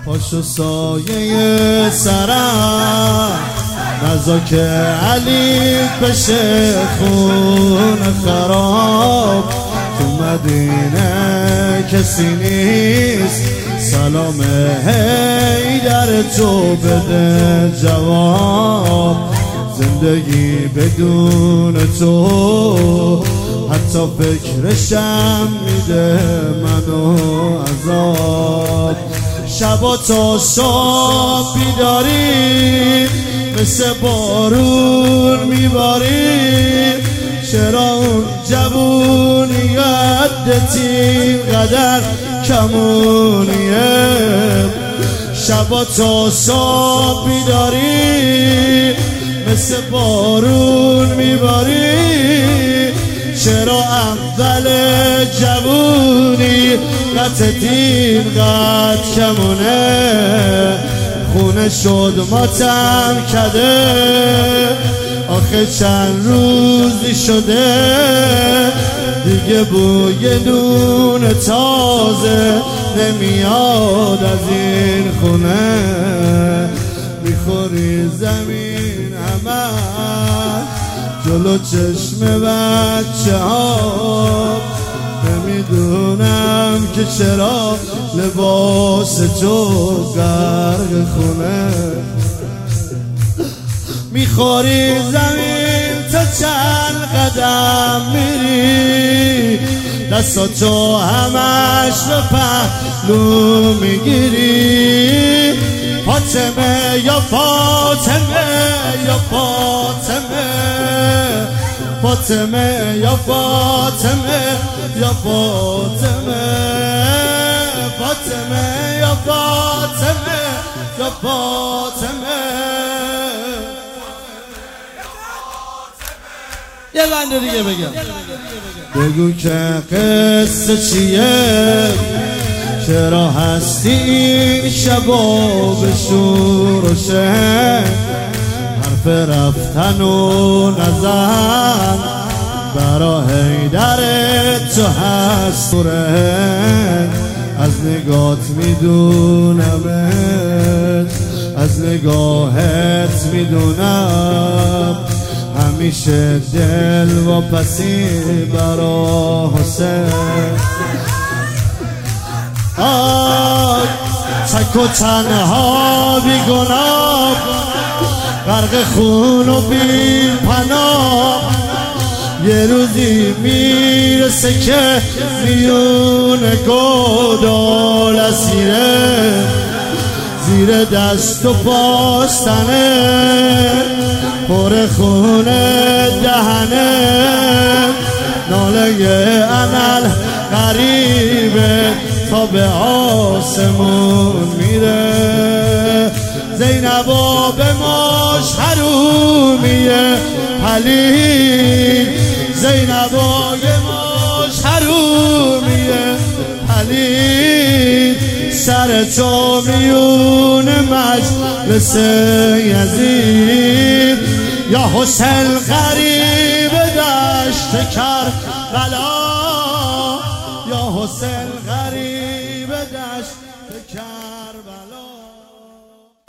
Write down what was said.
پاشو سایه سرم نزا که علی بشه خون خراب. تو مدینه کسی نیست سلام حیدر تو بده جواب. زندگی بدون تو حتی فکرشم میده منو عذاب. شبا تا صبح بیداری مثل بارون میباری. چرا اون جوونیت اینقدر کمونیه؟ شبا تا صبح بیداری مثل بارون میباری. چرا اول جوونی قطعت اینقدر کمونه؟ خونه شد ماتم کده آخه چند روزی شده دیگه بوی نون تازه نمیاد از این خونه. میخوری زمین همه جلو چشم بچه ها. نمیدونم که چرا لباس تو غرق خونه. میخوری زمین تا چند قدم میری دستاتو همش رو پهلو میگیری. فاطمه یا فاطمه یا فاطمه فاطمه یا فاطمه یا فاطمه فاطمه یا فاطمه یا فاطمه. یه بند دیگه بگم. بگو که قصه چیه؟ چرا هستی این شبا به شور و شهر؟ حرف رفتن و نزن برا حیدر تو هست رنگ. از نگات میدونمت از نگاهت میدونم همیشه دل و پسی برا حسین. آی تک و تنها بی گناه غرق خون و بی پناه. یه روزی میرسه که میون گودال اسیره زیر دست و پاستنه پر خونه دهنه. ناله انل غریبه تا به آسمون میره. زینبا به ماش حرومیه پلید. زینبا به ماش حرومیه پلید. سر تو میون مجلس یزید. یا حسین غریب دشت کربلا یا حسین